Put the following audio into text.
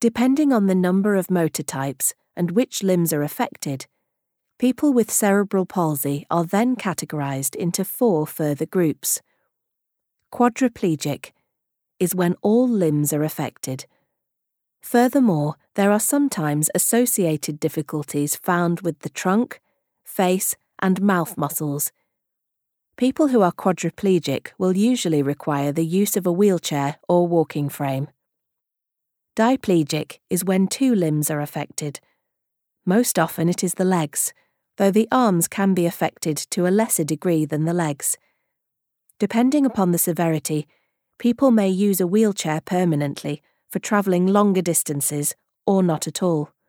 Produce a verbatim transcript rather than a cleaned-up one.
Depending on the number of motor types and which limbs are affected, people with cerebral palsy are then categorised into four further groups. Quadriplegic is when all limbs are affected. Furthermore, there are sometimes associated difficulties found with the trunk, face, and mouth muscles. People who are quadriplegic will usually require the use of a wheelchair or walking frame. Diplegic is when two limbs are affected. Most often it is the legs, though the arms can be affected to a lesser degree than the legs. Depending upon the severity, people may use a wheelchair permanently for travelling longer distances or not at all.